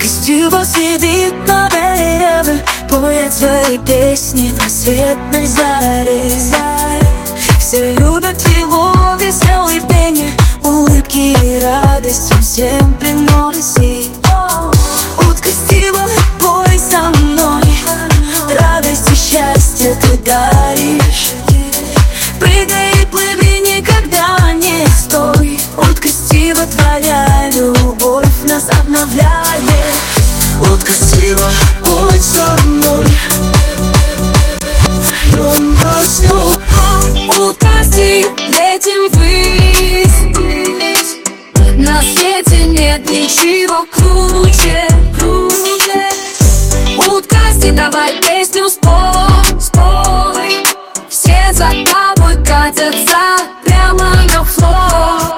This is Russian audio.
Красиво сидит на дереве, поет свои песни на светной заре. Все любят его веселый пение, улыбки и радость он всем приносит. Утка Стива, пой со мной, радость и счастье ты даришь. Прыгай и плыви, никогда не стой. Утка Стива, твоя любовь нас обновляет. Утка Стива, пой со мной, Утка Стива, летим ввысь. На свете нет ничего круче. Утка Стива, давай песню спой. Все за тобой катятся прямо на флор.